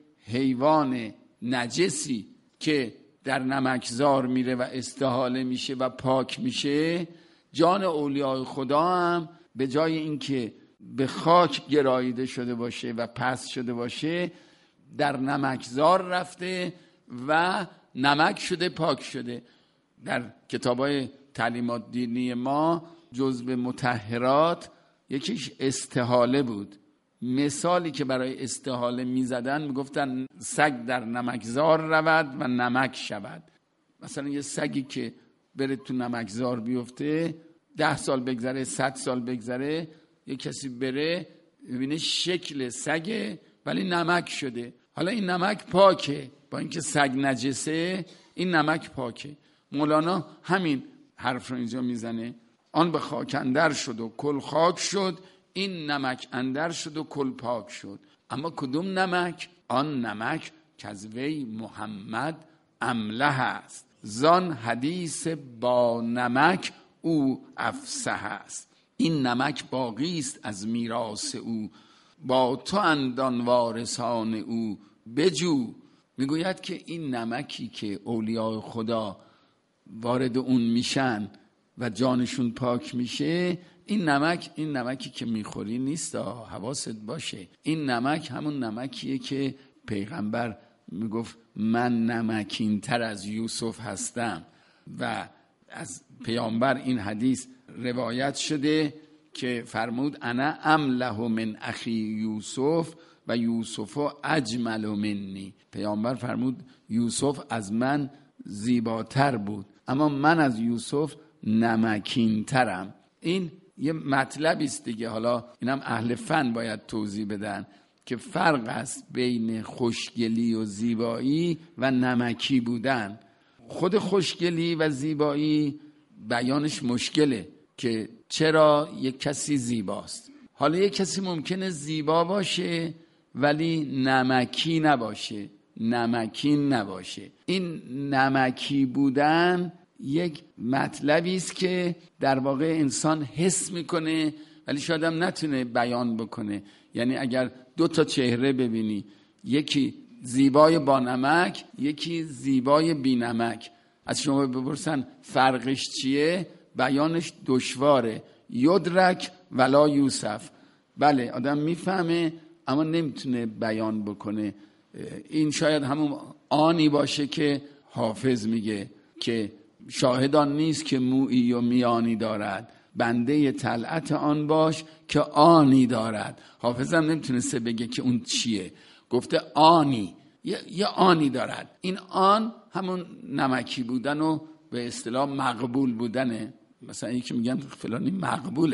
حیوان نجسی که در نمکزار میره و استحاله میشه و پاک میشه، جان اولیای خدا هم به جای اینکه به خاک گراییده شده باشه و پست شده باشه، در نمکزار رفته و نمک شده، پاک شده. در کتابای تعلیمات دینی ما جزو مطهرات یکیش استحاله بود. مثالی که برای استحاله میزدن میگفتن سگ در نمکزار رود و نمک شود. مثلا یه سگی که بره تو نمکزار بیفته، 10 سال بگذره، 100 سال بگذره، یه کسی بره ببینه شکل سگه ولی نمک شده. حالا این نمک پاکه، با اینکه سگ نجسه این نمک پاکه. مولانا همین حرف رو اینجا میزنه. آن به خاک اندر شد و کل خاک شد، این نمک اندر شد و کل پاک شد. اما کدوم نمک؟ آن نمک که از وی محمد امله است، زان حدیث با نمک او افصح است. این نمک باقی است از میراث او، با تو اندان وارثان او بجو. میگوید که این نمکی که اولیای خدا وارد اون میشن و جانشون پاک میشه، این نمکی که میخوری نیست، حواست باشه. این نمک همون نمکیه که پیغمبر میگفت من نمکین تر از یوسف هستم و از پیامبر این حدیث روایت شده که فرمود انا امله من اخی یوسف و یوسف اجمل منی. پیامبر فرمود یوسف از من زیباتر بود اما من از یوسف نمکین ترم. این یه مطلبی است دیگه. حالا اینم اهل فن باید توضیح بدن که فرق است بین خوشگلی و زیبایی و نمکی بودن. خود خوشگلی و زیبایی بیانش مشکله که چرا یک کسی زیباست. حالا یک کسی ممکنه زیبا باشه ولی نمکی نباشه، نمکین نباشه. این نمکی بودن یک مطلبی است که در واقع انسان حس میکنه ولی شاید هم نتونه بیان بکنه. یعنی اگر 2 تا چهره ببینی، یکی زیبای با نمک، یکی زیبای بی نمک، از شما بپرسن فرقش چیه، بیانش دشواره. یدرک ولا یوسف. بله آدم میفهمه اما نمیتونه بیان بکنه. این شاید همون آنی باشه که حافظ میگه که شاهدان نیست که مویی و میانی دارد، بنده طلعت آن باش که آنی دارد. حافظ هم نمیتونسته بگه که اون چیه، گفته آنی، یه آنی دارد. این آن همون نمکی بودن و به اصطلاح مقبول بودنه. مثلا یکی میگن فلانی مقبوله،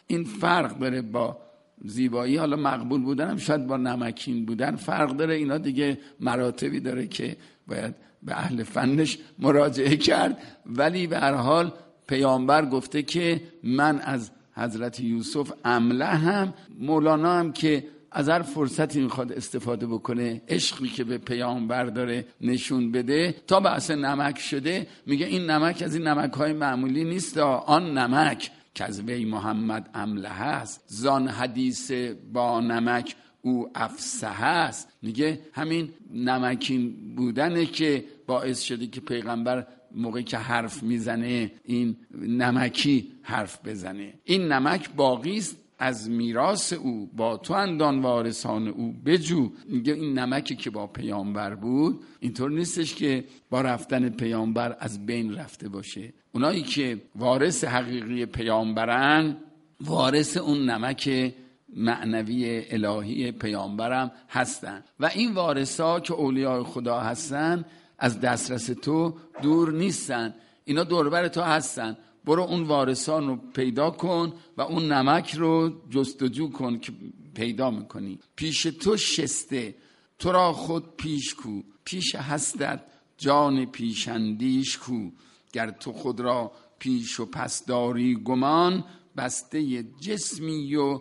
این فرق داره با زیبایی. حالا مقبول بودن هم شاید با نمکین بودن فرق داره. اینا دیگه مراتبی داره که باید به اهل فنش مراجعه کرد. ولی به هر حال پیامبر گفته که من از حضرت یوسف املهم. مولانا هم که از هر فرصتی میخواد استفاده بکنه، عشقی که به پیامبر داره نشون بده، تا بحث نمک شده میگه این نمک از این نمک‌های معمولی نیست، آن نمک که از وی محمد امله است، زان حدیث با نمک او افصح است. میگه همین نمکین بودنه که باعث شده که پیغمبر موقعی که حرف میزنه این نمکی حرف بزنه. این نمک باقی است از میراث او، با تو اندان وارثان او بجو. میگه این نمکی که با پیامبر بود اینطور نیستش که با رفتن پیامبر از بین رفته باشه. اونایی که وارث حقیقی پیامبرن وارث اون نمک معنوی الهی پیامبرم هستن و این وارثا که اولیاء خدا هستن از دسترس تو دور نیستن، اینا دوربر تو هستن. برو اون وارثان رو پیدا کن و اون نمک رو جستجو کن که پیدا میکنی. پیش تو شسته تو را خود پیش کو، پیش هستت جان پیشندیش کو. گر تو خود را پیش و پس داری گمان، بسته جسمی و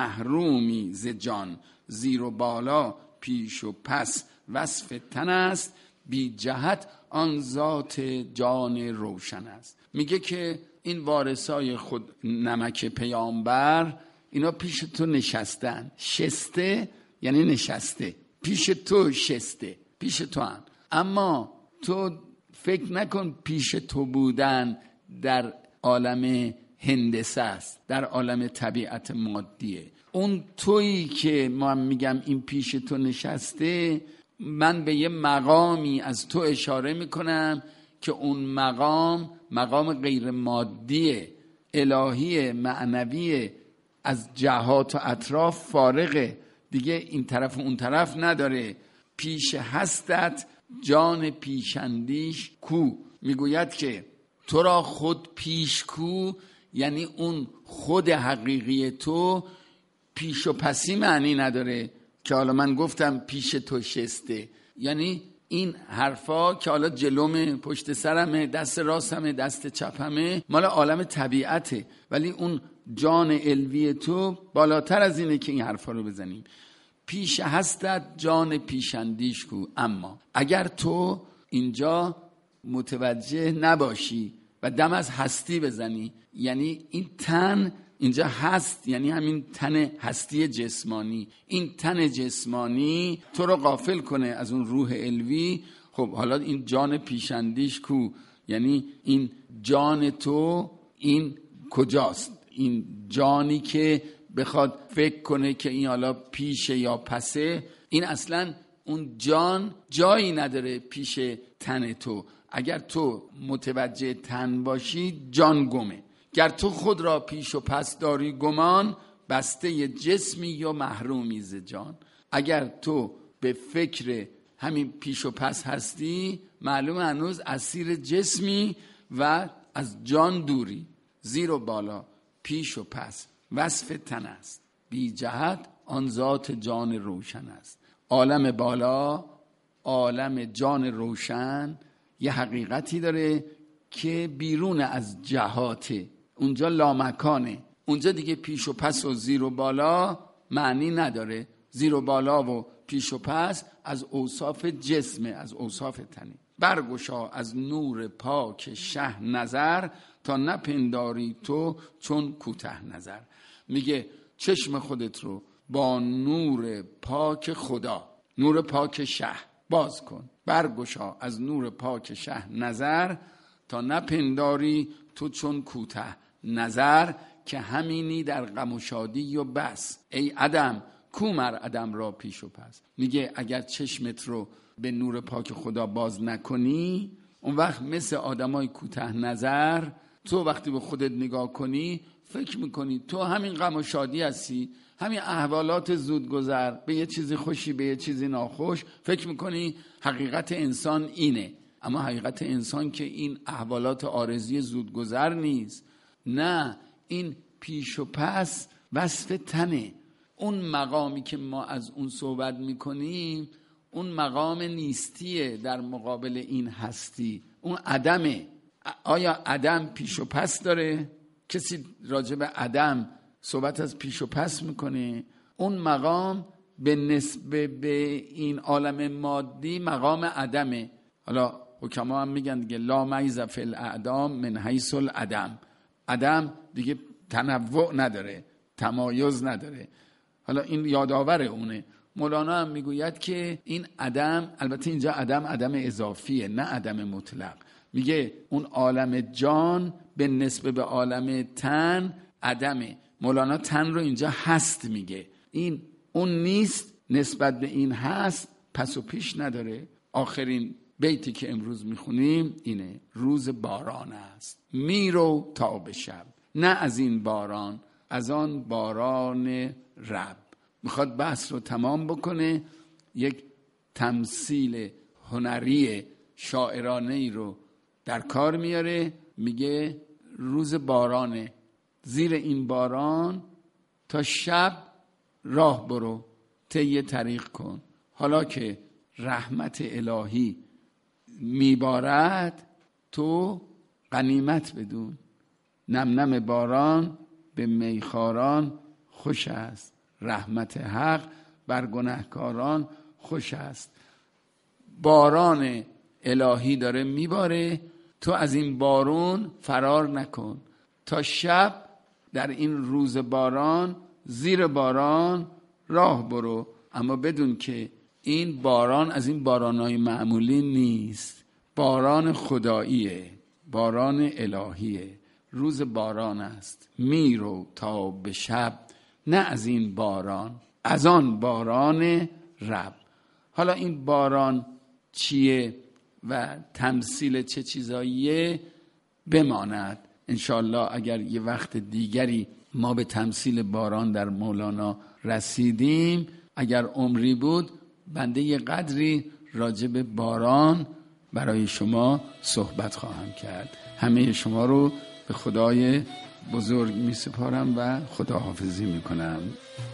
محرومی ز جان. زیر و بالا پیش و پس وصف تن است، بی جهت آن ذات جان روشن است. میگه که این وارثای خود نمک پیامبر اینا پیش تو نشستن. شسته یعنی نشسته، پیش تو شسته، پیش تو هم. اما تو فکر نکن پیش تو بودن در عالم هندسه است، در عالم طبیعت مادیه. اون تویی که من میگم این پیش تو نشسته، من به یه مقامی از تو اشاره میکنم که اون مقام غیر مادی الهی معنوی از جهات و اطراف فارغه دیگه، این طرف و اون طرف نداره. پیش هستت جان پیشندیش کو. میگوید که تو را خود پیش کو، یعنی اون خود حقیقی تو پیش و پسی معنی نداره که حالا من گفتم پیش تو شسته، یعنی این حرفا که حالا جلومه، پشت سرمه، دست راستمه، دست چپمه، مال عالم طبیعته، ولی اون جان الوی تو بالاتر از اینه که این حرفا رو بزنیم. پیش هستت جان پیشندیش کو. اما اگر تو اینجا متوجه نباشی و دم از هستی بزنی، یعنی این تن اینجا هست، یعنی همین تن هستی جسمانی، این تن جسمانی تو رو غافل کنه از اون روح الوی. خب حالا این جان پیشندیش کو، یعنی این جان تو این کجاست؟ این جانی که بخواد فکر کنه که این حالا پیشه یا پسه، این اصلا اون جان جایی نداره پیش تن تو. اگر تو متوجه تن باشی جان گمه. گر تو خود را پیش و پس داری گمان، بسته جسمی و محرومی ز جان. اگر تو به فکر همین پیش و پس هستی، معلوم هنوز اسیر جسمی و از جان دوری. زیر و بالا پیش و پس وصف تن است، بی جهت آن ذات جان روشن است. عالم بالا، عالم جان روشن، یه حقیقتی داره که بیرون از جهاته، اونجا لامکانه، اونجا دیگه پیش و پس و زیر و بالا معنی نداره. زیر و بالا و پیش و پس از اوصاف جسمه، از اوصاف تنه. برگشا از نور پاک شه نظر، تا نپنداری تو چون کوته نظر. میگه چشم خودت رو با نور پاک خدا، نور پاک شه باز کن. برگشا از نور پاک شه نظر، تا نپنداری تو چون کوته نظر، که همینی در غم و شادی و بس. ای عدم کو مر عدم را پیش و پس. میگه اگر چشمت رو به نور پاک خدا باز نکنی، اون وقت مثل آدمای کوته نظر، تو وقتی به خودت نگاه کنی فکر میکنی تو همین غم و شادی هستی، همین احوالات زودگذر، به یه چیزی خوشی به یه چیزی ناخوش، فکر میکنی حقیقت انسان اینه. اما حقیقت انسان که این احوالات عارضی زودگذر نیست، نه، این پیش و پس وصف تنه. اون مقامی که ما از اون صحبت میکنیم اون مقام نیستیه در مقابل این هستی، اون عدمه. آیا عدم پیش و پس داره؟ کسی راجع به عدم صحبت از پیش و پس میکنه؟ اون مقام به نسبت به این عالم مادی مقام عدمه. حالا حکما هم میگن دیگه لا میز فی الاعدام من حیث العدم. عدم دیگه تنوع نداره، تمایز نداره. حالا این یادآور اونه. مولانا هم میگوید که این عدم، البته اینجا عدم اضافیه نه عدم مطلق، میگه اون عالم جان به نسبت به عالم تن عدمه. مولانا تن رو اینجا هست میگه، این اون نیست نسبت به این هست، پس و پیش نداره. آخرین بیتی که امروز میخونیم اینه: روز باران است میرو تا به شب، نه از این باران از آن باران رب. میخواد بحث رو تمام بکنه، یک تمثیل هنری شاعرانه‌ای رو در کار میاره. میگه روز بارانه، زیر این باران تا شب راه برو، طی طریق کن. حالا که رحمت الهی میبارد تو غنیمت بدون. نم نم باران به میخواران خوش است، رحمت حق بر گناهکاران خوش است. باران الهی داره میباره، تو از این بارون فرار نکن، تا شب در این روز باران زیر باران راه برو. اما بدون که این باران از این بارانهای معمولی نیست، باران خداییه، باران الهیه. روز باران است میرو تا به شب، نه از این باران از آن باران رب. حالا این باران چیه و تمثیل چه چیزاییه بماند انشالله. اگر یه وقت دیگری ما به تمثیل باران در مولانا رسیدیم، اگر عمری بود، بنده یه قدری راجع به باران برای شما صحبت خواهم کرد. همه شما رو به خدای بزرگ می سپارم و خداحافظی می کنم.